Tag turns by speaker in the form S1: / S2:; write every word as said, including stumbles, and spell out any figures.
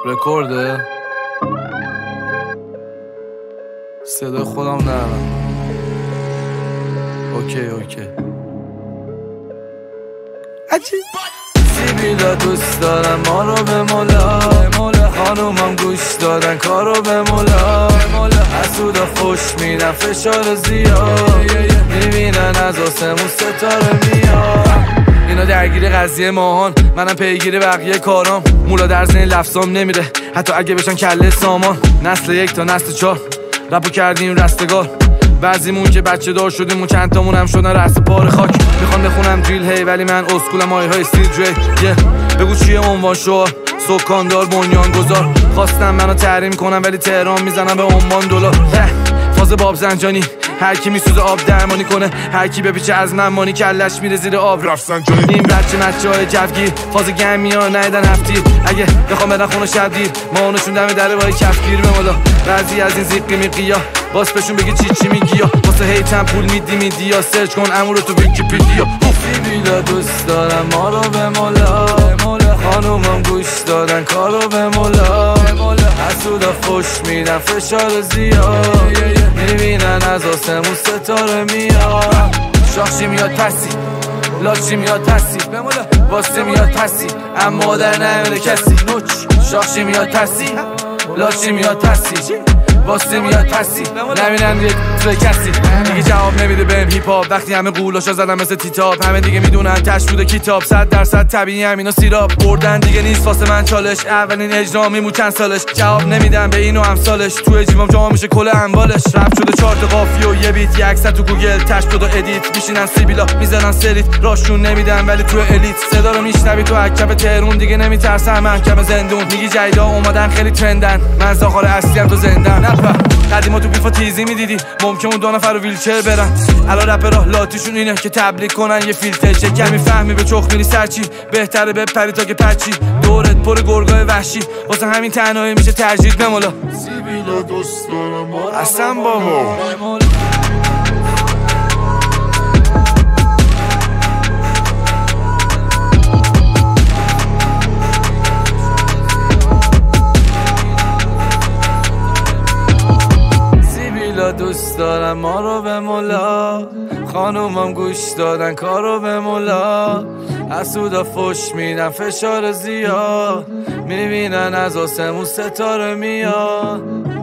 S1: رکورده صدای خودم نرم. اوکی اوکی عجیب سیبیلا دوست دارم ما رو به مولا، خانومم گوش دادن کارو به مولا، حسودا فوش میدن فشار زیاد، میبینن از آسمون ستاره میاد. اینا درگیر قضیه ماهان، منم پیگیر بقیه کارام. مولا در ذهن لفظام نمیره حتی اگه بشن کله سامان. نسل یک تا نسل چهار رپو کردیم رستگار، بعضیمون که بچه دار شدیم و چند تامون هم شدن رأس پار خاک. میخوان بخونم دریل هی ولی من اسکولم آیه های استیل دری. yeah. بگو چیه عنوان شعار سکاندار بنیان گذار. خواستم منو تحریم کنم ولی تهران میزنم به عمان دلار. فاز باب زنجانی هر کی میسوزه آب درمانی کنه، هر کی بپیچه از من مانی کلش میره زیر آب رفسنجانی. این بچه مچه های جوگیر فاز گمی ها نیدن هفتی، اگه بخوام بدن خونه شب دیر ما اونشون دم دره بای کفگیر به مالا. بعضی از این زیقی میقی ها باس بهشون بگی چی چی میگی یا واسه هیتم پول میدی میدی یا سرچ کن امورو تو ویکی‌پدیا. بیلا دوست دارم ما رو به مولا، خانومم گوش دادن کارو به مولا، حسودا فوش میدن فشار زیاد، میبینن از آسمون ستاره میاد. شاخشی میاد پسی لاچی میاد پسی، واسه میاد پسی اما در نمیده کسی. شاخشی میاد پسی لاچی میاد پسی، واسه میاد پسی نبینم یک توی کسی. دیگه جواب نمیده بهم هیپ هاپ وقتی همه قولاشا زدن مثل تیتاب. همه دیگه میدونن تش بوده کتاب، صد درصد طبیعی همینا سیراب. بردن دیگه نیست واسه من چالش، اولین اجرا میمون چند سالش. جواب نمیدم به این و امثالش، تو جیبم جا میشه کل اموالش. رپ شده چهار تا قافیه و یه بیت، یه عکس تو گوگل تش شده ادیت. میشینن سیبیلا میزنن سریت، راشون نمیدن ولی تو الیت. صدا رو میشنوی تو اکب تهرون دیگه نمیترسم محکم زندون. میگی جیدا اومدن خیلی ترندن، من زاخار اصلی ام تو زندان. قدیما تو بیفا تیزی میدیدی ممکن اون دو نفر رو ویلچر برن، الان رپ راه لاتیشون اینه که تبلیغ کنن یه فیلتر چه کمی فهمی به چخ میری سرچی. بهتره بپری تا که پچی دورت پر گرگای وحشی، واسه همین تنهایی میشه ترجیح به مولا.
S2: سیبیلا دوست دارم
S1: اصلا بابا دوست دارم ما رو به مولا، خانومم گوش دادن کارو به مولا، حسودا فوش میدن فشار زیاد، میبینن از آسمون ستاره میاد.